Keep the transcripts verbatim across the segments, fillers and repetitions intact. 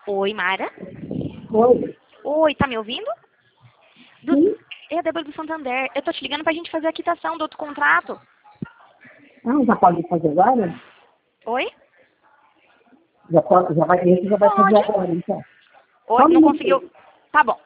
Oi, Mara. Oi. Oi, tá me ouvindo? Do... Sim. É a Débora do Santander. Eu tô te ligando pra gente fazer a quitação do outro contrato. Ah, já pode fazer agora? Oi? Já, pode, já vai, esse já vai fazer Pode. agora, então. Oi, Só um não minutinho. conseguiu. Tá bom.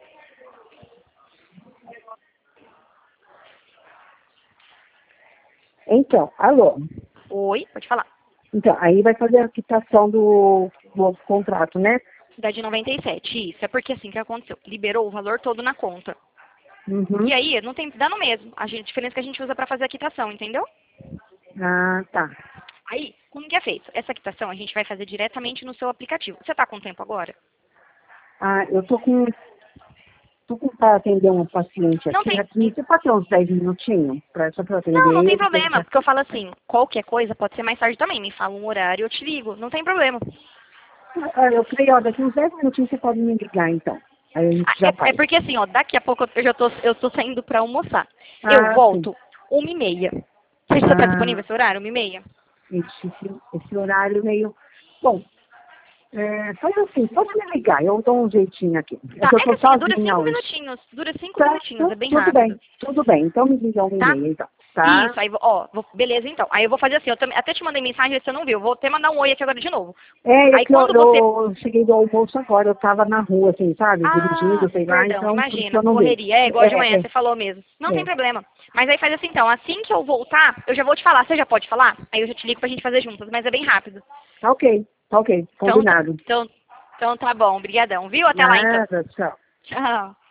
Então, alô. Oi, pode falar. Então, aí vai fazer a quitação do, do outro contrato, né? Da de noventa e sete, isso. É porque assim que aconteceu. Liberou o valor todo na conta. Uhum. E aí, não tem, dá no mesmo. A gente- a diferença que a gente usa pra fazer a quitação, entendeu? Ah, tá. Aí, como que é feito? Essa quitação a gente vai fazer diretamente no seu aplicativo. Você tá com tempo agora? Ah, eu tô com... Tô com para atender um paciente Não aqui. tem. aqui. Você pode ter uns dez minutinhos? Pra, só para eu atender Não, não tem ele? que ele problema. já- Porque eu falo assim, qualquer coisa pode ser mais tarde também. Me fala um horário, eu te ligo. Não tem problema. Ah, eu falei, ó, daqui uns dez minutinhos você pode me ligar, então. Aí a gente Ah, já É, é faz. porque assim, ó, daqui a pouco eu já tô, eu tô saindo pra almoçar. Eu Ah, sim. volto uma e meia. Você já tá disponível Ah, esse horário, uma e meia? esse, esse, esse horário meio... Bom, é, faz assim, pode me ligar, eu dou um jeitinho aqui. É Tá, que eu é que tô assim, dura sozinha cinco hoje. minutinhos. Dura cinco Tá, minutinhos, é tu- bem tudo rápido. bem, tudo bem. Então me liga uma e Tá? meia, então. Tá? Isso, aí, vou- ó, vou- beleza então. Aí eu vou fazer assim, eu também, até te mandei mensagem, você não viu. Vou até mandar um oi aqui agora de novo. É, eu, Aí que eu, quando você... eu cheguei do almoço agora, eu tava na rua, assim, sabe? Ah, Dirigindo, sei lá, perdão, então por isso que imagina, eu não vi. correria. É, igual de É, manhã, é, você falou mesmo. Não tem é. problema. Mas aí faz assim então, assim que eu voltar, eu já vou te falar. Você já pode falar? Aí eu já te ligo pra gente fazer juntas, mas é bem rápido. Tá ok, tá ok, Então, tá- combinado. então, então tá bom, brigadão, viu? Até lá então. Nada, tchau. Tchau.